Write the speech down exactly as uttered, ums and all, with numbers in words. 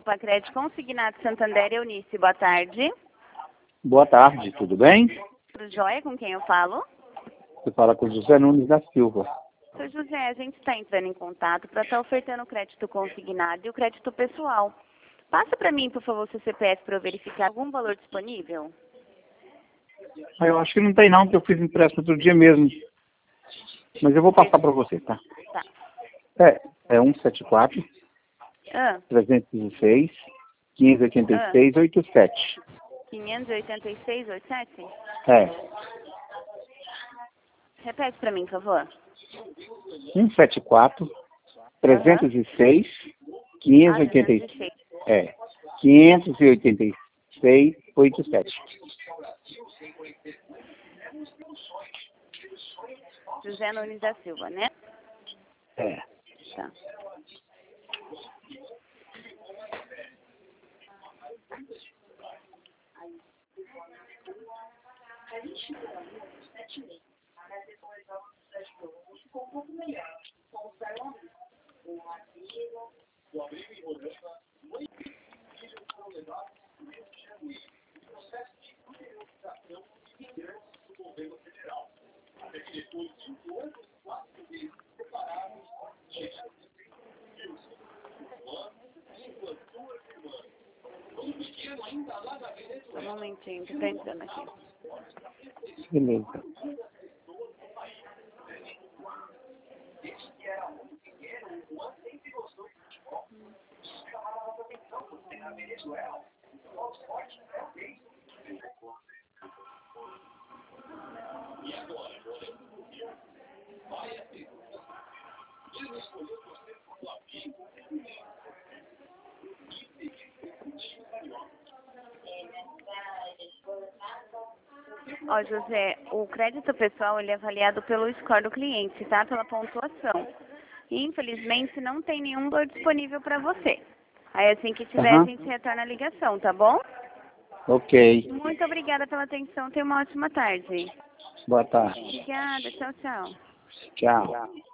Copa Crédito Consignado Santander, Eunice, boa tarde. Boa tarde, tudo bem? Tudo jóia, com quem eu falo? Você fala com o José Nunes da Silva. Seu José, a gente está entrando em contato para estar ofertando o crédito consignado e o crédito pessoal. Passa para mim, por favor, o seu C P F para eu verificar algum valor disponível. Ah, eu acho que não tem não, porque eu fiz empréstimo outro dia mesmo. Mas eu vou passar para você, tá? Tá. É, é um sete quatro, Ah, trezentos e seis, quinhentos e oitenta e seis, oitenta e sete. quinhentos e oitenta e seis, oitenta e sete? É, Repete para mim, por favor. um sete quatro, trezentos e seis, quinhentos e Ah, oitenta e trezentos e seis. seis. É, quinhentos e oitenta e seis, oitenta e sete. José Nunes da Silva, né? É. Tá. Só um momentinho, que tá entrando aqui. Beleza. Ó, José, o crédito pessoal ele é avaliado pelo score do cliente, tá? Pela pontuação. E, infelizmente, não tem nenhum valor disponível para você. Aí, assim que tiver, a Aham. gente retorna a ligação, tá bom? Ok. Muito obrigada pela atenção. Tenha uma ótima tarde. Boa tarde. Obrigada. Tchau, tchau. Tchau.